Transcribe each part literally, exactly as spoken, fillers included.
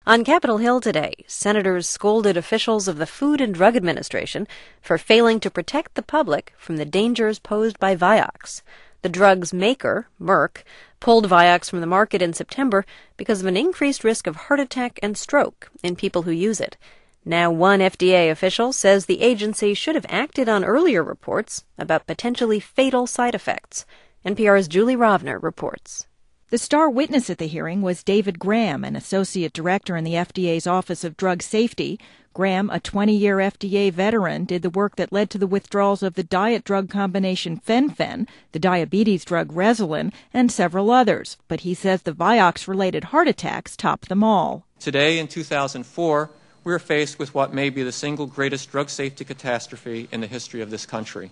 On Capitol Hill today, senators scolded officials of the Food and Drug Administration for failing to protect the public from the dangers posed by Vioxx. The drug's maker, Merck, pulled Vioxx from the market in September because of an increased risk of heart attack and stroke in people who use it. Now one F D A official says the agency should have acted on earlier reports about potentially fatal side effects. N P R's Julie Rovner reports. The star witness at the hearing was David Graham, an associate director in the F D A's Office of Drug Safety. Graham, a twenty-year F D A veteran, did the work that led to the withdrawals of the diet drug combination Fen-Phen, the diabetes drug Resolin, and several others. But he says the Vioxx-related heart attacks top them all. Today, in two thousand four, we are faced with what may be the single greatest drug safety catastrophe in the history of this country.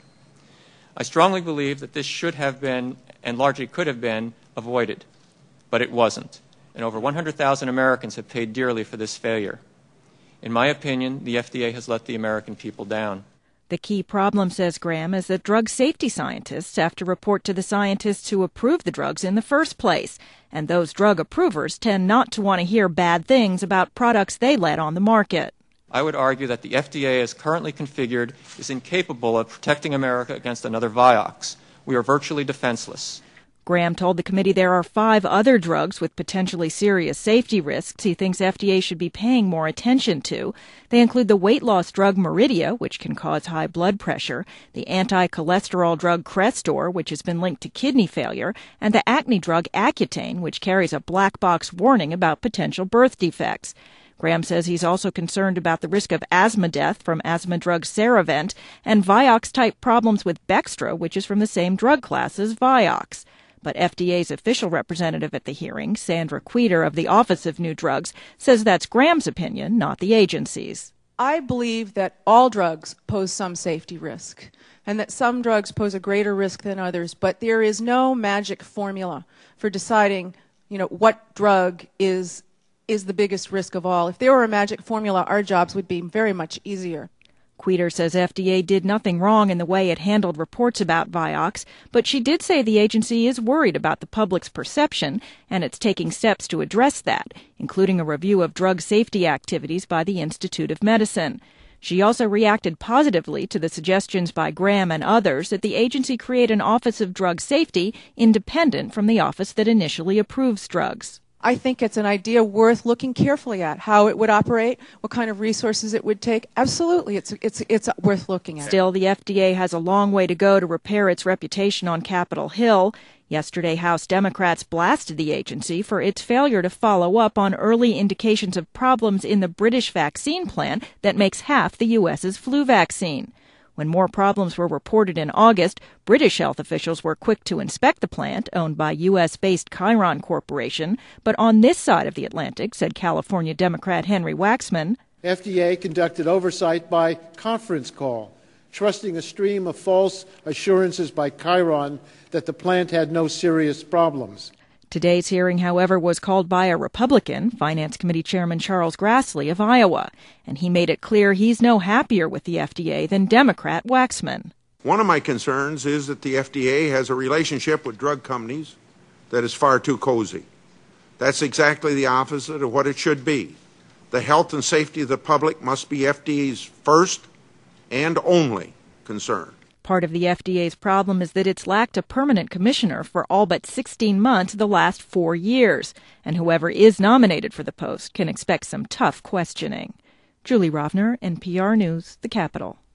I strongly believe that this should have been, and largely could have been, avoided, but it wasn't, and over one hundred thousand Americans have paid dearly for this failure. In my opinion, the F D A has let the American people down. The key problem, says Graham, is that drug safety scientists have to report to the scientists who approved the drugs in the first place, and those drug approvers tend not to want to hear bad things about products they let on the market. I would argue that the F D A as currently configured is incapable of protecting America against another Vioxx. We are virtually defenseless. Graham told the committee there are five other drugs with potentially serious safety risks he thinks F D A should be paying more attention to. They include the weight loss drug Meridia, which can cause high blood pressure, the anti-cholesterol drug Crestor, which has been linked to kidney failure, and the acne drug Accutane, which carries a black box warning about potential birth defects. Graham says he's also concerned about the risk of asthma death from asthma drug Ceravent and Vioxx-type problems with Bextra, which is from the same drug class as Vioxx. But F D A's official representative at the hearing, Sandra Queter of the Office of New Drugs, says that's Graham's opinion, not the agency's. I believe that all drugs pose some safety risk and that some drugs pose a greater risk than others, but there is no magic formula for deciding, you know, what drug is is the biggest risk of all. If there were a magic formula, our jobs would be very much easier. Queter says F D A did nothing wrong in the way it handled reports about Vioxx, but she did say the agency is worried about the public's perception, and it's taking steps to address that, including a review of drug safety activities by the Institute of Medicine. She also reacted positively to the suggestions by Graham and others that the agency create an Office of Drug Safety independent from the office that initially approves drugs. I think it's an idea worth looking carefully at, how it would operate, what kind of resources it would take. Absolutely, it's it's it's worth looking at. Still, the F D A has a long way to go to repair its reputation on Capitol Hill. Yesterday, House Democrats blasted the agency for its failure to follow up on early indications of problems in the British vaccine plant that makes half the U S's flu vaccine. When more problems were reported in August, British health officials were quick to inspect the plant, owned by U S-based Chiron Corporation. But on this side of the Atlantic, said California Democrat Henry Waxman, F D A conducted oversight by conference call, trusting a stream of false assurances by Chiron that the plant had no serious problems. Today's hearing, however, was called by a Republican, Finance Committee Chairman Charles Grassley of Iowa, and he made it clear he's no happier with the F D A than Democrat Waxman. One of my concerns is that the F D A has a relationship with drug companies that is far too cozy. That's exactly the opposite of what it should be. The health and safety of the public must be F D A's first and only concern. Part of the F D A's problem is that it's lacked a permanent commissioner for all but sixteen months of the last four years, and whoever is nominated for the post can expect some tough questioning. Julie Rovner, N P R News, the Capitol.